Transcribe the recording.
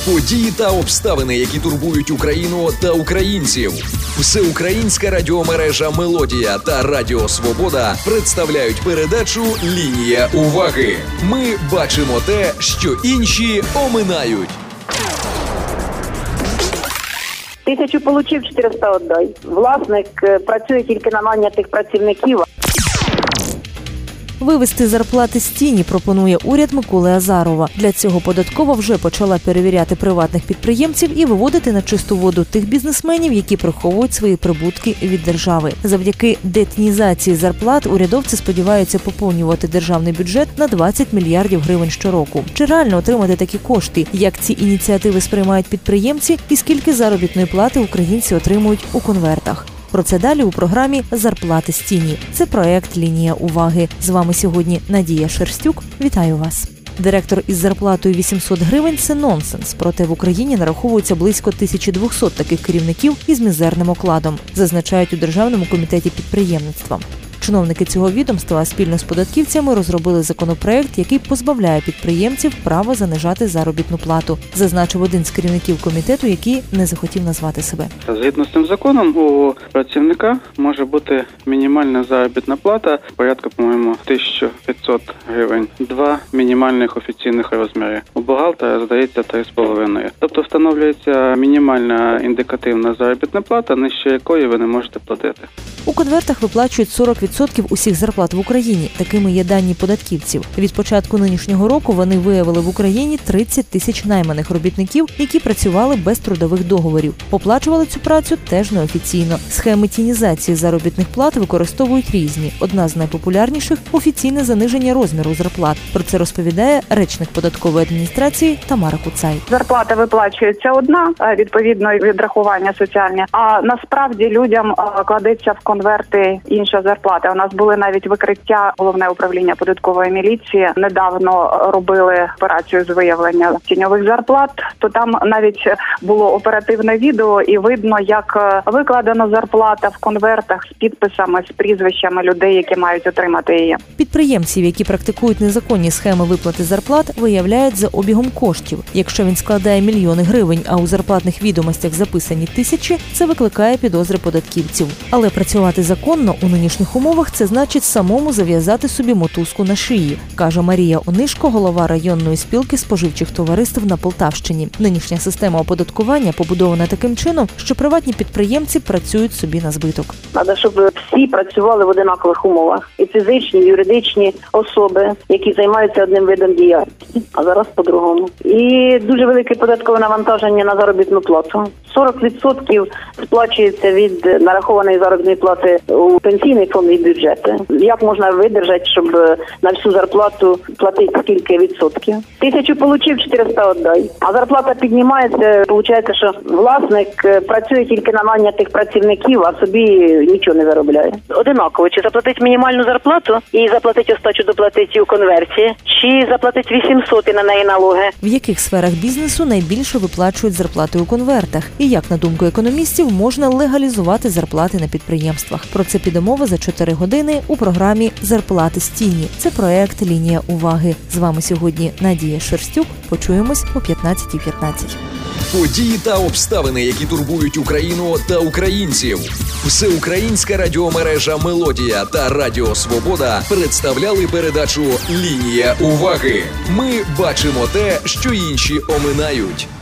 Події та обставини, які турбують Україну та українців. Всеукраїнська радіомережа «Мелодія» та Радіо Свобода представляють передачу «Лінія уваги». Ми бачимо те, що інші оминають. 1000 получив, 400 віддай. Власник працює тільки на найнятих працівників. Вивести зарплати з тіні пропонує уряд Миколи Азарова. Для цього податкова вже почала перевіряти приватних підприємців і виводити на чисту воду тих бізнесменів, які приховують свої прибутки від держави. Завдяки детінізації зарплат урядовці сподіваються поповнювати державний бюджет на 20 мільярдів гривень щороку. Чи реально отримати такі кошти? Як ці ініціативи сприймають підприємці і скільки заробітної плати українці отримують у конвертах? Про це далі у програмі «Зарплати з тіні». Це проект «Лінія уваги». З вами сьогодні Надія Шерстюк. Вітаю вас. Директор із зарплатою 800 гривень – це нонсенс. Проте в Україні нараховується близько 1200 таких керівників із мізерним окладом, зазначають у Державному комітеті підприємництва. Чиновники цього відомства спільно з податківцями розробили законопроект, який позбавляє підприємців права занижати заробітну плату, зазначив один з керівників комітету, який не захотів назвати себе. Згідно з цим законом, у працівника може бути мінімальна заробітна плата, порядку, по-моєму, 1500 гривень, 2 мінімальних офіційних розміри. У бухгалтера, здається, 3,5. Тобто встановлюється мінімальна індикативна заробітна плата, нижче якої ви не можете платити. У конвертах виплачують 40% усіх зарплат в Україні. Такими є дані податківців. Від початку нинішнього року вони виявили в Україні 30 тисяч найманих робітників, які працювали без трудових договорів. Оплачували цю працю теж неофіційно. Схеми тінізації заробітних плат використовують різні. Одна з найпопулярніших – офіційне заниження розміру зарплат. Про це розповідає речник податкової адміністрації Тамара Куцай. Зарплата виплачується одна, відповідно відрахування соціальні, а насправді людям кладеться в конверти інша зарплата. У нас були навіть викриття, Головне управління податкової міліції недавно робили операцію з виявлення тіньових зарплат, то там навіть було оперативне відео і видно, як викладена зарплата в конвертах з підписами, з прізвищами людей, які мають отримати її. Підприємців, які практикують незаконні схеми виплати зарплат, виявляють за обігом коштів. Якщо він складає мільйони гривень, а у зарплатних відомостях записані тисячі, це викликає підозри податківців. Але працювати законно у нинішніх умовах – це значить самому зав'язати собі мотузку на шиї, каже Марія Онишко, голова районної спілки споживчих товариств на Полтавщині. Нинішня система оподаткування побудована таким чином, що приватні підприємці працюють собі на збиток. Треба, щоб всі працювали в однакових умовах. І фізичні, і юридичні особи, які займаються одним видом діяльності, а зараз по-другому. І дуже велике податкове навантаження на заробітну плату. 40% сплачується від нарахованої заробітної плати у пенсійний фонд і бюджети. Як можна видержати, щоб на всю зарплату платити скільки відсотків? 1000 получив, 400 віддай. А зарплата піднімається, виходить, що власник працює тільки на найнятих працівників, а собі нічого не заробляє. Одинаково, чи заплатить мінімальну зарплату і заплатить остачу доплатить у конверсії, чи заплатить 800 і на неї налоги. В яких сферах бізнесу найбільше виплачують зарплати у конвертах? І як, на думку економістів, можна легалізувати зарплати на підприємствах? Про це піде мова за 4 години у програмі «Зарплати з тіні». Це проект «Лінія уваги». З вами сьогодні Надія Шерстюк. Почуємось о 15:15. Події та обставини, які турбують Україну та українців. Всеукраїнська радіомережа «Мелодія» та Радіо Свобода представляли передачу «Лінія уваги». Ми бачимо те, що інші оминають.